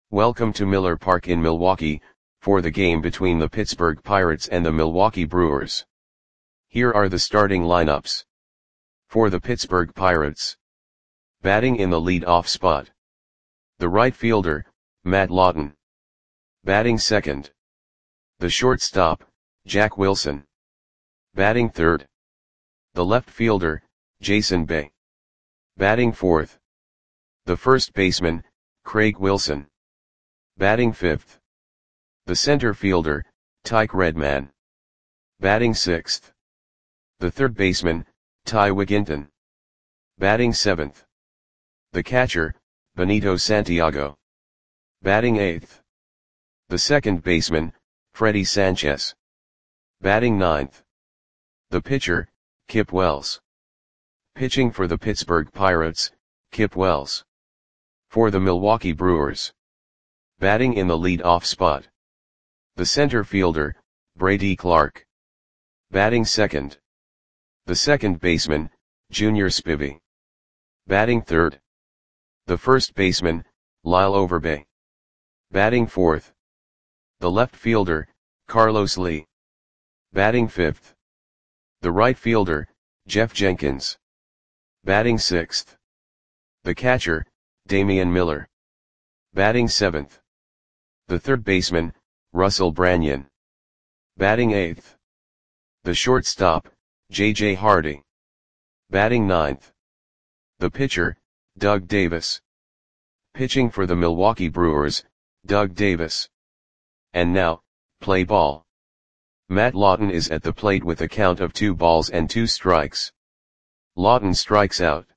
Welcome to Miller Park in Milwaukee, for the game between the Pittsburgh Pirates and the Milwaukee Brewers. Here are the starting lineups. For the Pittsburgh Pirates. Batting in the lead-off spot. The right fielder, Matt Lawton. Batting second. The shortstop, Jack Wilson. Batting third. The left fielder, Jason Bay. Batting fourth. The first baseman, Craig Wilson. Batting fifth. The center fielder, Tyke Redman. Batting sixth. The third baseman, Ty Wigginton. Batting seventh. The catcher, Benito Santiago. Batting eighth. The second baseman, Freddie Sanchez. Batting ninth. The pitcher, Kip Wells. Pitching for the Pittsburgh Pirates, Kip Wells. For the Milwaukee Brewers. Batting in the lead-off spot. The center fielder, Brady Clark. Batting second. The second baseman, Junior Spivey. Batting third. The first baseman, Lyle Overbay. Batting fourth. The left fielder, Carlos Lee. Batting fifth. The right fielder, Jeff Jenkins. Batting sixth. The catcher, Damian Miller. Batting seventh. The third baseman, Russell Branyan. Batting eighth. The shortstop, J.J. Hardy. Batting ninth. The pitcher, Doug Davis. Pitching for the Milwaukee Brewers, Doug Davis. And now, play ball. Matt Lawton is at the plate with a count of 2 balls and 2 strikes. Lawton strikes out.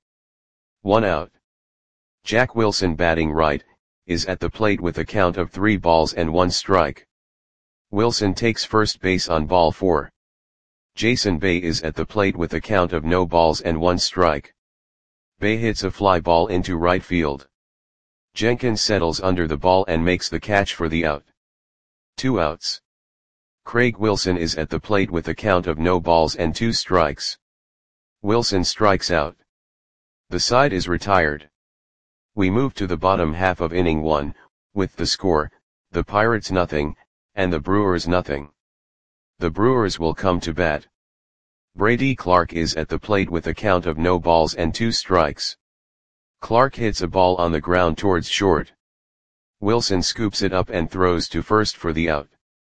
1 out. Jack Wilson batting right, is at the plate with a count of 3 balls and 1 strike. Wilson takes first base on ball 4. Jason Bay is at the plate with a count of no balls and 1 strike. Bay hits a fly ball into right field. Jenkins settles under the ball and makes the catch for the out. 2 outs. Craig Wilson is at the plate with a count of no balls and 2 strikes. Wilson strikes out. The side is retired. We move to the bottom half of inning 1, with the score, the Pirates nothing, and the Brewers nothing. The Brewers will come to bat. Brady Clark is at the plate with a count of no balls and 2 strikes. Clark hits a ball on the ground towards short. Wilson scoops it up and throws to first for the out.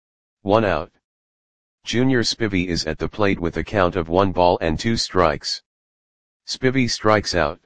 1 out. Junior Spivey is at the plate with a count of 1 ball and 2 strikes. Spivey strikes out.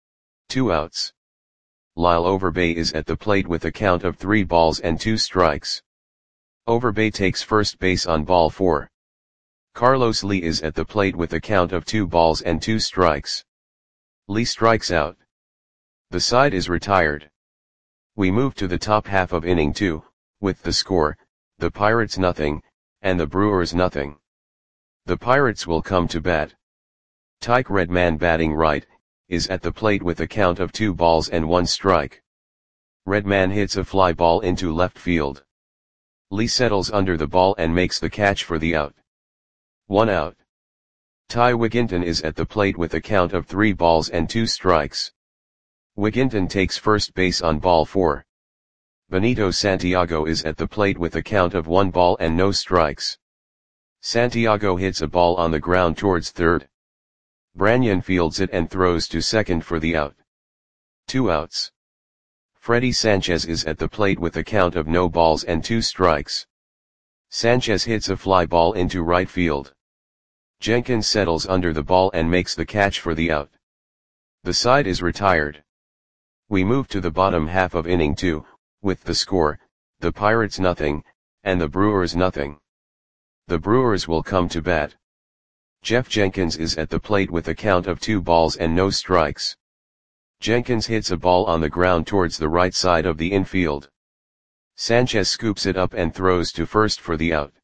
2 outs. Lyle Overbay is at the plate with a count of 3 balls and 2 strikes. Overbay takes first base on ball 4. Carlos Lee is at the plate with a count of 2 balls and 2 strikes. Lee strikes out. The side is retired. We move to the top half of inning 2, with the score, the Pirates nothing, and the Brewers nothing. The Pirates will come to bat. Tyke Redman batting right, is at the plate with a count of 2 balls and 1 strike. Redman hits a fly ball into left field. Lee settles under the ball and makes the catch for the out. 1 out. Ty Wigginton is at the plate with a count of 3 balls and 2 strikes. Wigginton takes first base on ball 4. Benito Santiago is at the plate with a count of 1 ball and no strikes. Santiago hits a ball on the ground towards third. Branyan fields it and throws to second for the out. 2 outs. Freddie Sanchez is at the plate with a count of no balls and 2 strikes. Sanchez hits a fly ball into right field. Jenkins settles under the ball and makes the catch for the out. The side is retired. We move to the bottom half of inning 2, with the score, the Pirates nothing, and the Brewers nothing. The Brewers will come to bat. Jeff Jenkins is at the plate with a count of 2 balls and no strikes. Jenkins hits a ball on the ground towards the right side of the infield. Sanchez scoops it up and throws to first for the out.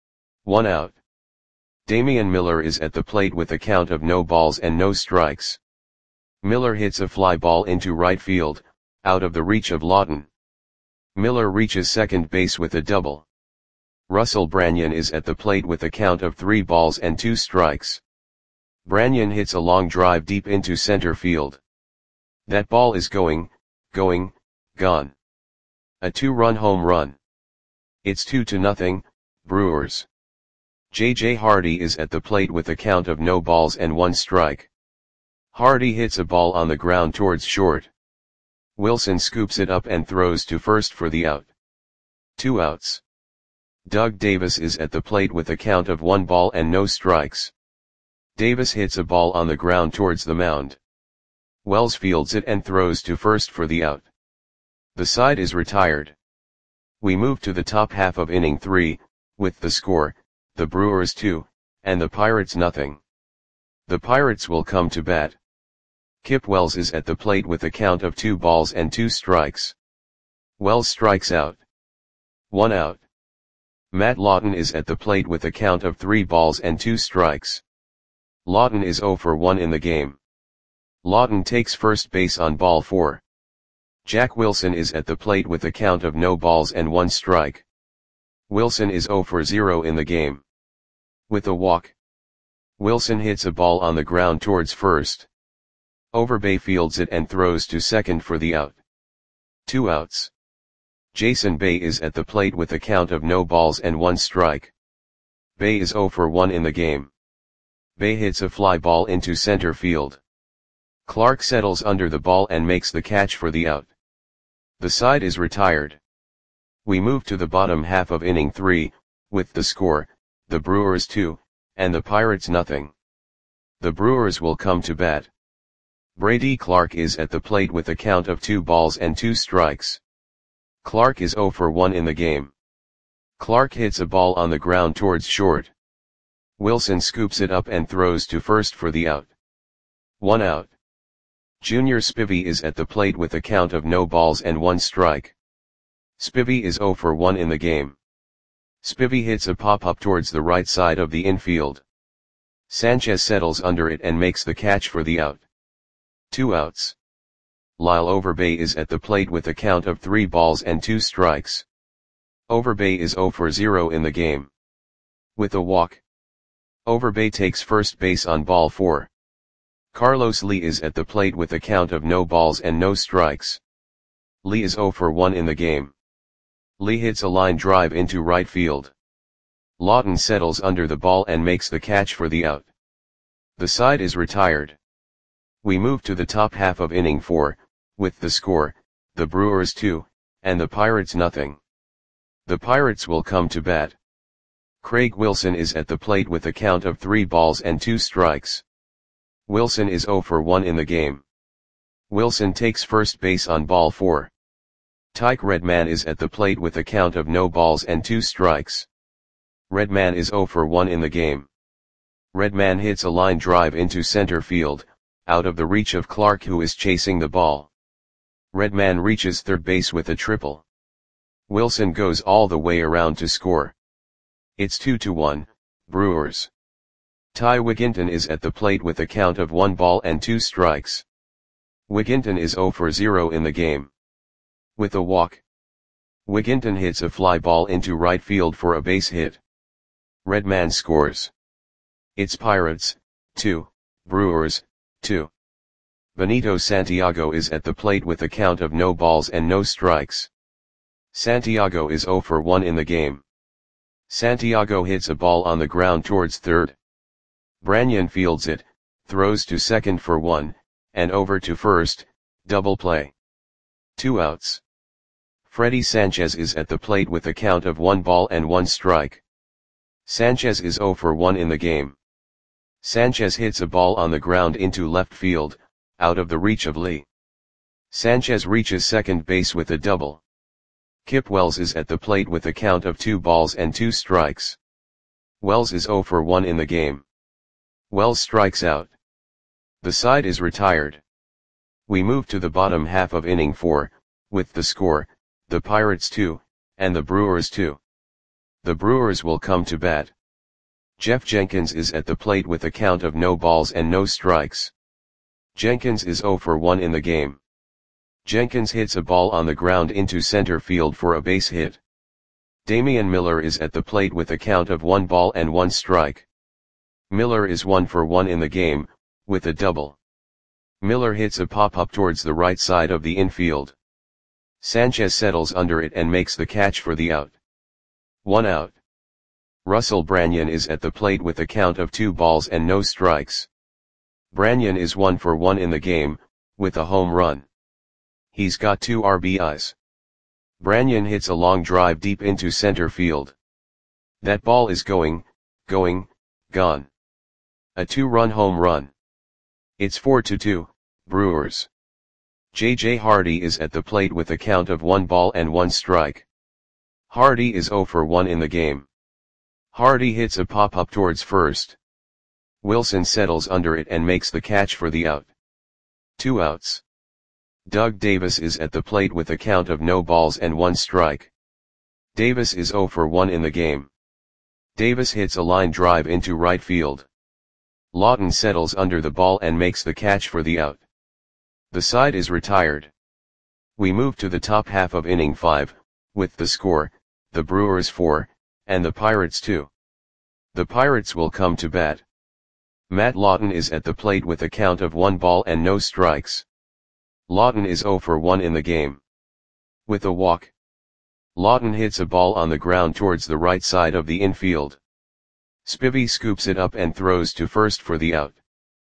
1 out. Damian Miller is at the plate with a count of no balls and no strikes. Miller hits a fly ball into right field, out of the reach of Lawton. Miller reaches second base with a double. Russell Branyan is at the plate with a count of 3 balls and 2 strikes. Branyan hits a long drive deep into center field. That ball is gone. A 2-run home run. It's 2-0, Brewers. J.J. Hardy is at the plate with a count of no balls and 1 strike. Hardy hits a ball on the ground towards short. Wilson scoops it up and throws to first for the out. 2 outs. Doug Davis is at the plate with a count of 1 ball and no strikes. Davis hits a ball on the ground towards the mound. Wells fields it and throws to first for the out. The side is retired. We move to the top half of inning 3, with the score, the Brewers 2, and the Pirates nothing. The Pirates will come to bat. Kip Wells is at the plate with a count of 2 balls and 2 strikes. Wells strikes out. 1 out. Matt Lawton is at the plate with a count of 3 balls and 2 strikes. Lawton is 0 for 1 in the game. Lawton takes first base on ball 4. Jack Wilson is at the plate with a count of no balls and 1 strike. Wilson is 0 for 0 in the game. With a walk, Wilson hits a ball on the ground towards first. Overbay fields it and throws to second for the out. 2 outs. Jason Bay is at the plate with a count of no balls and 1 strike. Bay is 0 for 1 in the game. Bay hits a fly ball into center field. Clark settles under the ball and makes the catch for the out. The side is retired. We move to the bottom half of inning 3, with the score, the Brewers 2, and the Pirates nothing. The Brewers will come to bat. Brady Clark is at the plate with a count of 2 balls and 2 strikes. Clark is 0 for 1 in the game. Clark hits a ball on the ground towards short. Wilson scoops it up and throws to first for the out. 1 out. Junior Spivey is at the plate with a count of no balls and 1 strike. Spivey is 0 for 1 in the game. Spivey hits a pop-up towards the right side of the infield. Sanchez settles under it and makes the catch for the out. 2 outs. Lyle Overbay is at the plate with a count of 3 balls and 2 strikes. Overbay is 0 for 0 in the game. With a walk, Overbay takes first base on ball 4. Carlos Lee is at the plate with a count of no balls and no strikes. Lee is 0 for 1 in the game. Lee hits a line drive into right field. Lawton settles under the ball and makes the catch for the out. The side is retired. We move to the top half of inning 4, with the score, the Brewers 2, and the Pirates nothing. The Pirates will come to bat. Craig Wilson is at the plate with a count of 3 balls and 2 strikes. Wilson is 0 for 1 in the game. Wilson takes first base on ball 4. Tyke Redman is at the plate with a count of no balls and 2 strikes. Redman is 0 for 1 in the game. Redman hits a line drive into center field, out of the reach of Clark who is chasing the ball. Redman reaches third base with a triple. Wilson goes all the way around to score. It's 2-1, Brewers. Ty Wigginton is at the plate with a count of 1 ball and 2 strikes. Wigginton is 0 for 0 in the game. With a walk, Wigginton hits a fly ball into right field for a base hit. Redman scores. It's Pirates, 2, Brewers, 2. Benito Santiago is at the plate with a count of no balls and no strikes. Santiago is 0 for 1 in the game. Santiago hits a ball on the ground towards third. Branyan fields it, throws to second for 1, and over to first, double play. 2 outs. Freddie Sanchez is at the plate with a count of 1 ball and 1 strike. Sanchez is 0 for 1 in the game. Sanchez hits a ball on the ground into left field, out of the reach of Lee. Sanchez reaches second base with a double. Kip Wells is at the plate with a count of 2 balls and 2 strikes. Wells is 0 for 1 in the game. Wells strikes out. The side is retired. We move to the bottom half of inning 4, with the score, the Pirates 2, and the Brewers 2. The Brewers will come to bat. Jeff Jenkins is at the plate with a count of no balls and no strikes. Jenkins is 0 for 1 in the game. Jenkins hits a ball on the ground into center field for a base hit. Damian Miller is at the plate with a count of 1 ball and 1 strike. Miller is 1 for 1 in the game, with a double. Miller hits a pop-up towards the right side of the infield. Sanchez settles under it and makes the catch for the out. 1 out. Russell Branyan is at the plate with a count of 2 balls and no strikes. Branyan is 1 for 1 in the game, with a home run. He's got 2 RBIs. Branyan hits a long drive deep into center field. That ball is going, gone. A 2-run home run. It's 4-2, Brewers. J.J. Hardy is at the plate with a count of 1 ball and 1 strike. Hardy is 0 for 1 in the game. Hardy hits a pop-up towards first. Wilson settles under it and makes the catch for the out. 2 outs. Doug Davis is at the plate with a count of no balls and 1 strike. Davis is 0 for 1 in the game. Davis hits a line drive into right field. Lawton settles under the ball and makes the catch for the out. The side is retired. We move to the top half of inning 5, with the score, the Brewers 4, and the Pirates 2. The Pirates will come to bat. Matt Lawton is at the plate with a count of 1 ball and no strikes. Lawton is 0 for 1 in the game. With a walk. Lawton hits a ball on the ground towards the right side of the infield. Spivey scoops it up and throws to first for the out.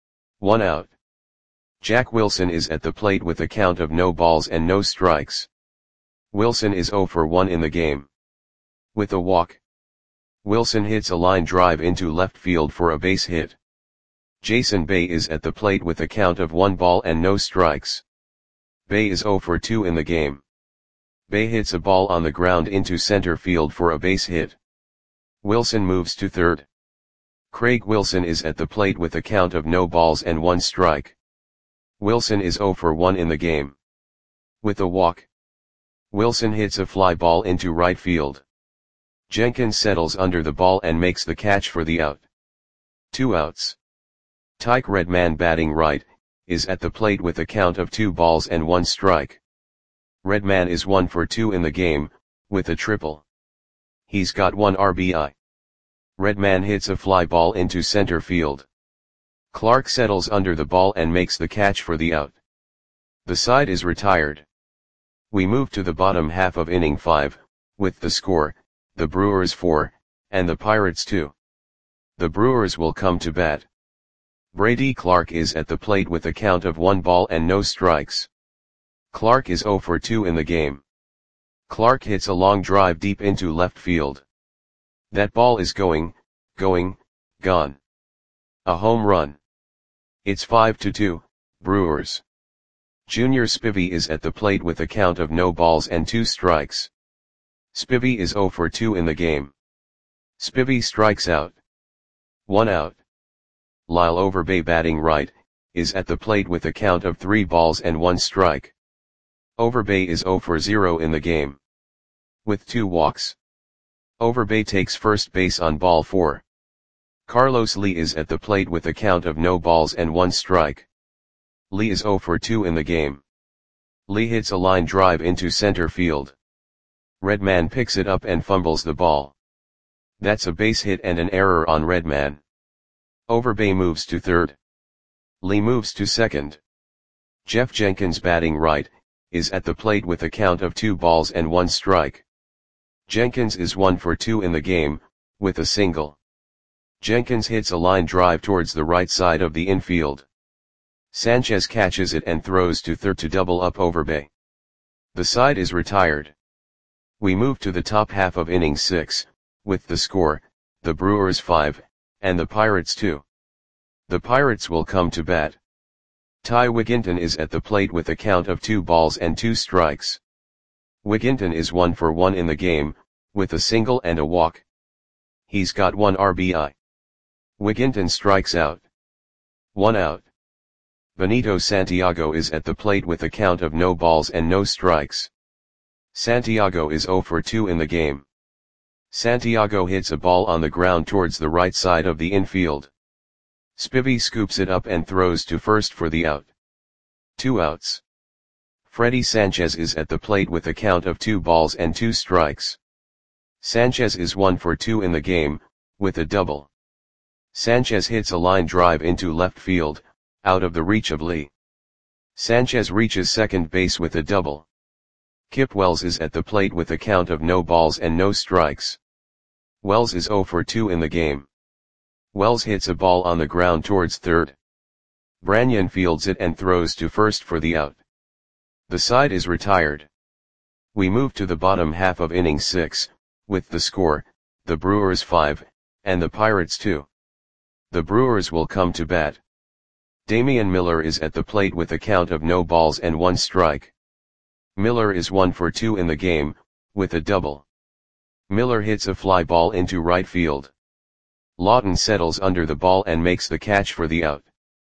1 out. Jack Wilson is at the plate with a count of no balls and no strikes. Wilson is 0 for 1 in the game. With a walk. Wilson hits a line drive into left field for a base hit. Jason Bay is at the plate with a count of 1 ball and no strikes. Bay is 0 for 2 in the game. Bay hits a ball on the ground into center field for a base hit. Wilson moves to third. Craig Wilson is at the plate with a count of no balls and 1 strike. Wilson is 0 for 1 in the game. With a walk. Wilson hits a fly ball into right field. Jenkins settles under the ball and makes the catch for the out. 2 outs. Tyke Redman, batting right, is at the plate with a count of 2 balls and 1 strike. Redman is 1 for 2 in the game, with a triple. He's got 1 RBI. Redman hits a fly ball into center field. Clark settles under the ball and makes the catch for the out. The side is retired. We move to the bottom half of inning 5, with the score, the Brewers 4, and the Pirates 2. The Brewers will come to bat. Brady Clark is at the plate with a count of 1 ball and no strikes. Clark is 0 for 2 in the game. Clark hits a long drive deep into left field. That ball is going, gone. A home run. It's 5-2, Brewers. Junior Spivey is at the plate with a count of no balls and 2 strikes. Spivey is 0 for 2 in the game. Spivey strikes out. 1 out. Lyle Overbay, batting right, is at the plate with a count of 3 balls and 1 strike. Overbay is 0 for 0 in the game. With 2 walks. Overbay takes first base on ball 4. Carlos Lee is at the plate with a count of no balls and 1 strike. Lee is 0 for 2 in the game. Lee hits a line drive into center field. Redman picks it up and fumbles the ball. That's a base hit and an error on Redman. Overbay moves to third. Lee moves to second. Jeff Jenkins, batting right, is at the plate with a count of 2 balls and 1 strike. Jenkins is 1 for 2 in the game, with a single. Jenkins hits a line drive towards the right side of the infield. Sanchez catches it and throws to third to double up Overbay. The side is retired. We move to the top half of inning 6, with the score, the Brewers 5, and the Pirates 2. The Pirates will come to bat. Ty Wigginton is at the plate with a count of 2 balls and 2 strikes. Wigginton is 1 for 1 in the game, with a single and a walk. He's got 1 RBI. Wigginton strikes out. 1 out. Benito Santiago is at the plate with a count of no balls and no strikes. Santiago is 0 for 2 in the game. Santiago hits a ball on the ground towards the right side of the infield. Spivey scoops it up and throws to first for the out. 2 outs. Freddie Sanchez is at the plate with a count of 2 balls and 2 strikes. Sanchez is 1 for 2 in the game, with a double. Sanchez hits a line drive into left field, out of the reach of Lee. Sanchez reaches second base with a double. Kip Wells is at the plate with a count of no balls and no strikes. Wells is 0 for 2 in the game. Wells hits a ball on the ground towards third. Branyan fields it and throws to first for the out. The side is retired. We move to the bottom half of inning 6, with the score, the Brewers 5, and the Pirates 2. The Brewers will come to bat. Damian Miller is at the plate with a count of no balls and 1 strike. Miller is 1 for 2 in the game, with a double. Miller hits a fly ball into right field. Lawton settles under the ball and makes the catch for the out.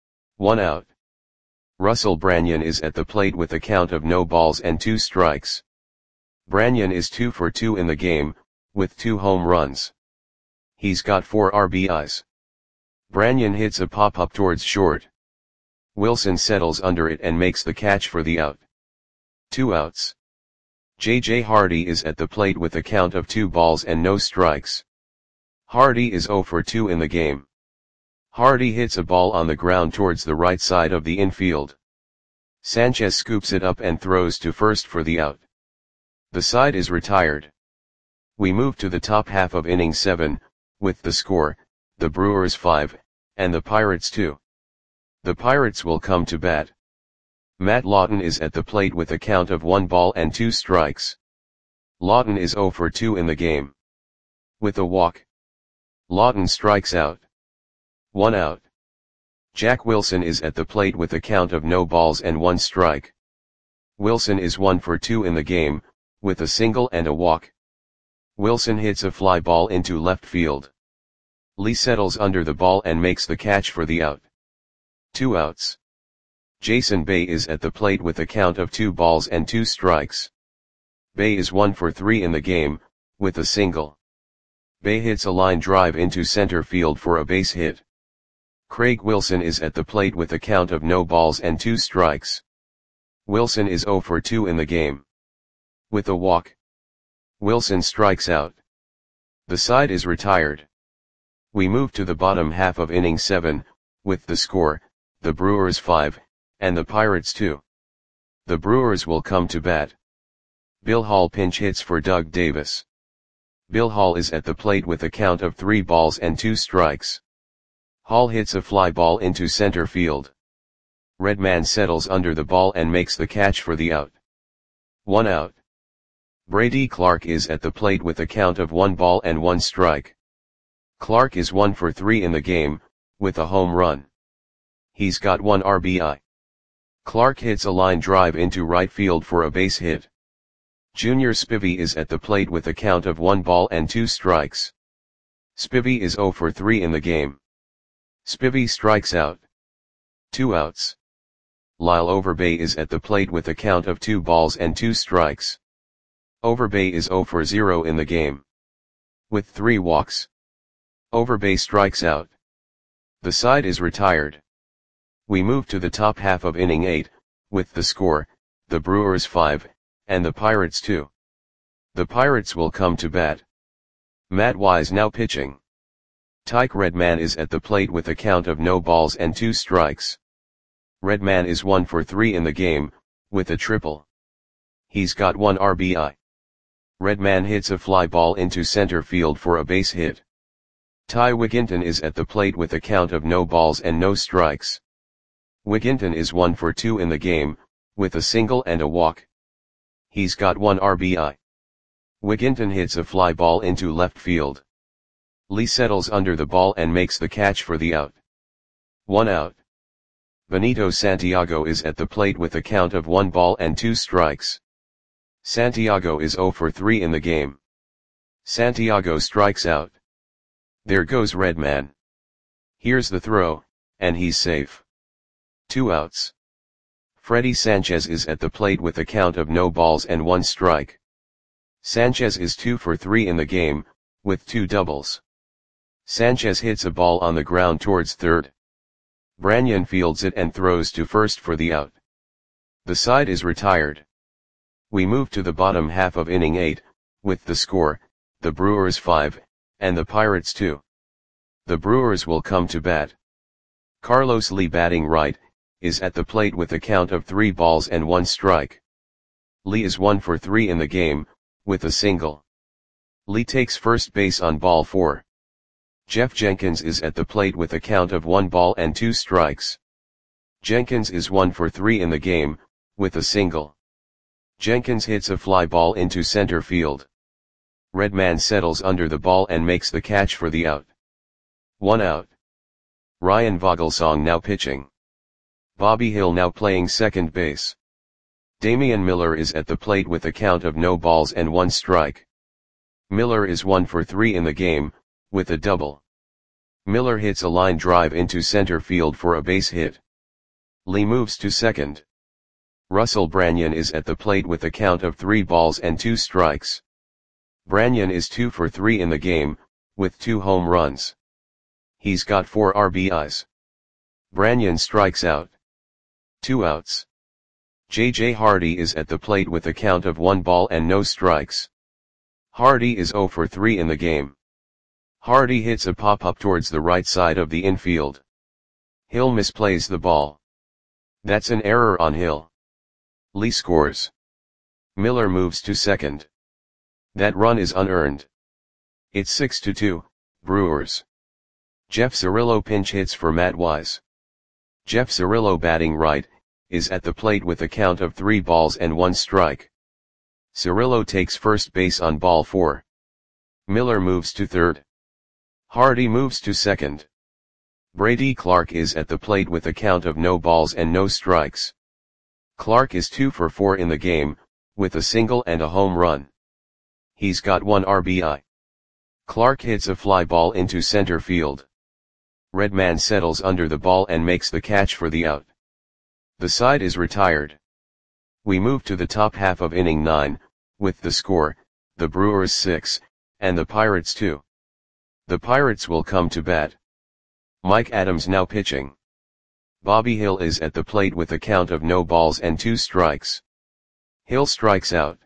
1 out. Russell Branyan is at the plate with a count of no balls and 2 strikes. Branyan is 2 for 2 in the game, with 2 home runs. He's got 4 RBIs. Branyan hits a pop-up towards short. Wilson settles under it and makes the catch for the out. 2 outs. J.J. Hardy is at the plate with a count of 2 balls and no strikes. Hardy is 0 for 2 in the game. Hardy hits a ball on the ground towards the right side of the infield. Sanchez scoops it up and throws to first for the out. The side is retired. We move to the top half of inning 7, with the score, the Brewers 5, and the Pirates 2. The Pirates will come to bat. Matt Lawton is at the plate with a count of 1 ball and 2 strikes. Lawton is 0 for 2 in the game. With a walk. Lawton strikes out. 1 out. Jack Wilson is at the plate with a count of no balls and 1 strike. Wilson is 1 for 2 in the game, with a single and a walk. Wilson hits a fly ball into left field. Lee settles under the ball and makes the catch for the out. 2 outs. Jason Bay is at the plate with a count of 2 balls and 2 strikes. Bay is 1 for 3 in the game, with a single. Bay hits a line drive into center field for a base hit. Craig Wilson is at the plate with a count of no balls and 2 strikes. Wilson is 0 for 2 in the game. With a walk. Wilson strikes out. The side is retired. We move to the bottom half of inning 7, with the score, the Brewers 5, and the Pirates 2. The Brewers will come to bat. Bill Hall pinch hits for Doug Davis. Bill Hall is at the plate with a count of 3 balls and 2 strikes. Hall hits a fly ball into center field. Redman settles under the ball and makes the catch for the out. 1 out. Brady Clark is at the plate with a count of 1 ball and 1 strike. Clark is 1 for 3 in the game, with a home run. He's got 1 RBI. Clark hits a line drive into right field for a base hit. Junior Spivey is at the plate with a count of 1 ball and 2 strikes. Spivey is 0 for 3 in the game. Spivey strikes out. 2 outs. Lyle Overbay is at the plate with a count of 2 balls and 2 strikes. Overbay is 0 for 0 in the game. With 3 walks. Overbay strikes out. The side is retired. We move to the top half of inning 8, with the score, the Brewers 5, and the Pirates 2. The Pirates will come to bat. Matt Wise now pitching. Tyke Redman is at the plate with a count of no balls and 2 strikes. Redman is 1 for 3 in the game, with a triple. He's got 1 RBI. Redman hits a fly ball into center field for a base hit. Ty Wigginton is at the plate with a count of no balls and no strikes. Wigginton is 1 for 2 in the game, with a single and a walk. He's got 1 RBI. Wigginton hits a fly ball into left field. Lee settles under the ball and makes the catch for the out. 1 out. Benito Santiago is at the plate with a count of 1 ball and 2 strikes. Santiago is 0 for 3 in the game. Santiago strikes out. There goes Redman. Here's the throw, and he's safe. 2 outs. Freddie Sanchez is at the plate with a count of no balls and 1 strike. Sanchez is 2 for 3 in the game, with 2 doubles. Sanchez hits a ball on the ground towards third. Branyan fields it and throws to first for the out. The side is retired. We move to the bottom half of inning 8, with the score, the Brewers 5, and the Pirates 2. The Brewers will come to bat. Carlos Lee batting right, is at the plate with a count of 3 balls and 1 strike. Lee is 1 for 3 in the game, with a single. Lee takes first base on ball 4. Jeff Jenkins is at the plate with a count of 1 ball and 2 strikes. Jenkins is 1 for 3 in the game, with a single. Jenkins hits a fly ball into center field. Redman settles under the ball and makes the catch for the out. 1 out. Ryan Vogelsong now pitching. Bobby Hill now playing second base. Damian Miller is at the plate with a count of no balls and 1 strike. Miller is 1 for 3 in the game, with a double. Miller hits a line drive into center field for a base hit. Lee moves to second. Russell Branyan is at the plate with a count of 3 balls and 2 strikes. Branyan is 2 for 3 in the game, with 2 home runs. He's got 4 RBIs. Branyan strikes out. 2 outs. J.J. Hardy is at the plate with a count of 1 ball and no strikes. Hardy is 0 for 3 in the game. Hardy hits a pop-up towards the right side of the infield. Hill misplays the ball. That's an error on Hill. Lee scores. Miller moves to second. That run is unearned. It's 6-2, Brewers. Jeff Cirillo pinch hits for Matt Wise. Jeff Cirillo, batting right, is at the plate with a count of 3 balls and 1 strike. Cirillo takes first base on ball 4. Miller moves to third. Hardy moves to second. Brady Clark is at the plate with a count of no balls and no strikes. Clark is 2 for 4 in the game, with a single and a home run. He's got 1 RBI. Clark hits a fly ball into center field. Redman settles under the ball and makes the catch for the out. The side is retired. We move to the top half of inning 9, with the score, the Brewers 6, and the Pirates 2. The Pirates will come to bat. Mike Adams now pitching. Bobby Hill is at the plate with a count of no balls and 2 strikes. Hill strikes out.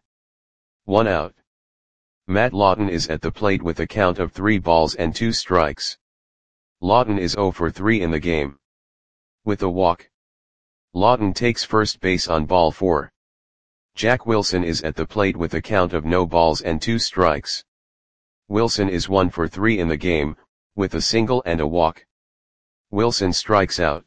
1 out. Matt Lawton is at the plate with a count of 3 balls and 2 strikes. Lawton is 0 for 3 in the game. With a walk. Lawton takes first base on ball 4. Jack Wilson is at the plate with a count of no balls and 2 strikes. Wilson is 1 for 3 in the game, with a single and a walk. Wilson strikes out.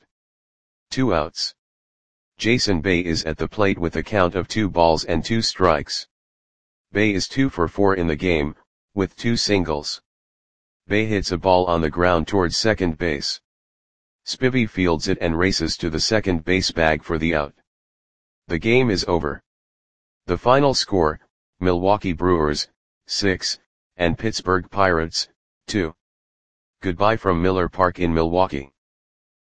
2 outs. Jason Bay is at the plate with a count of 2 balls and 2 strikes. Bay is 2 for 4 in the game, with 2 singles. Bay hits a ball on the ground towards second base. Spivey fields it and races to the second base bag for the out. The game is over. The final score, Milwaukee Brewers, 6, and Pittsburgh Pirates, 2. Goodbye from Miller Park in Milwaukee.